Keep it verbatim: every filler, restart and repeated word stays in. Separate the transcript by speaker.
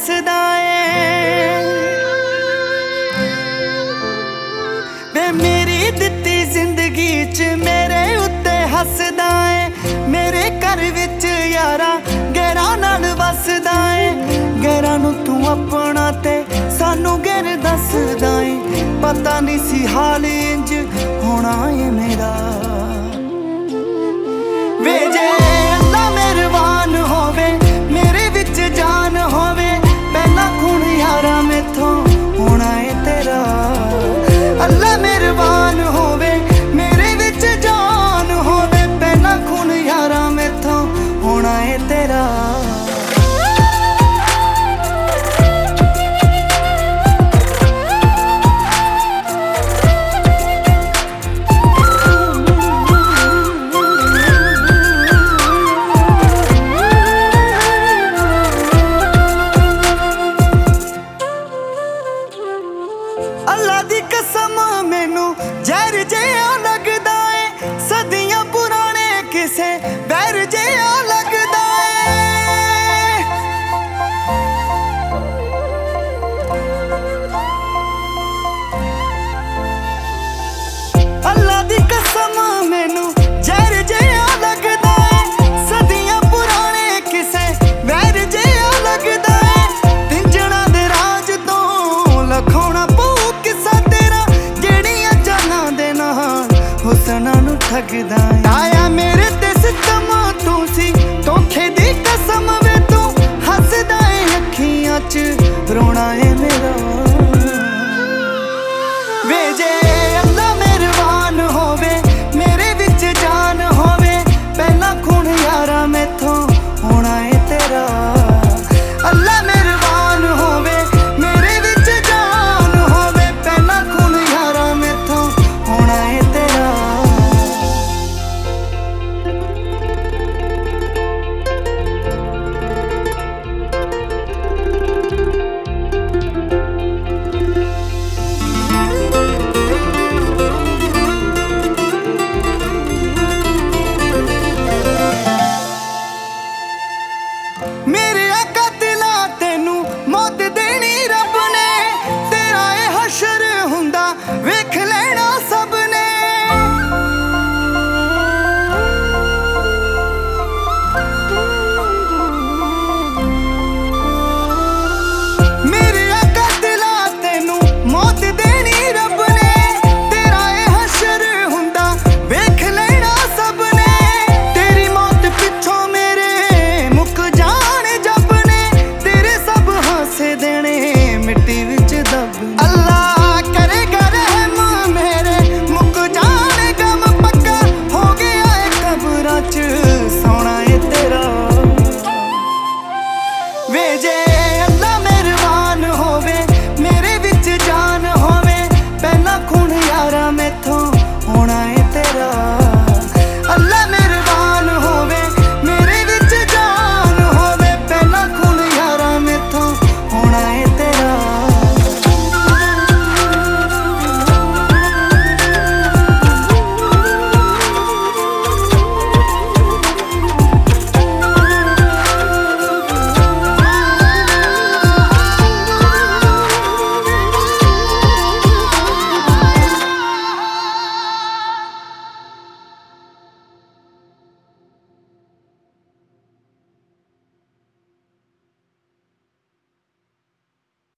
Speaker 1: हसदा है वे मेरी दित्ती जिंदगी च मेरे उत्ते हसदा है। मेरे घर विच यारा गैरा नाल वसदा है। गैरा नू तू अपना ते सानू गैर दसदा है। पता नहीं सी हाल इंज होना है मेरा वे जे अल्लाह मेहरबान होवे मेरे विच जान होवे पहला खून यारा मैथों होना है तेरा। अल्लाह मेहरबान होवे मेरे विच जान होवे पहला खून यारा मैथों होना है तेरा। अल्लाह दी कसम मैनू जहर जिहा लगदा है। सदियां पुराने किसे बैर जिहा लगदा है। अल्लाह दी कसम मैनू जहर जिहा लगदा है। सदियां पुराने किसे बैर जिहा लगदा है। तिंजना दे राज तो लखोना हुसना नू ठगदा आया।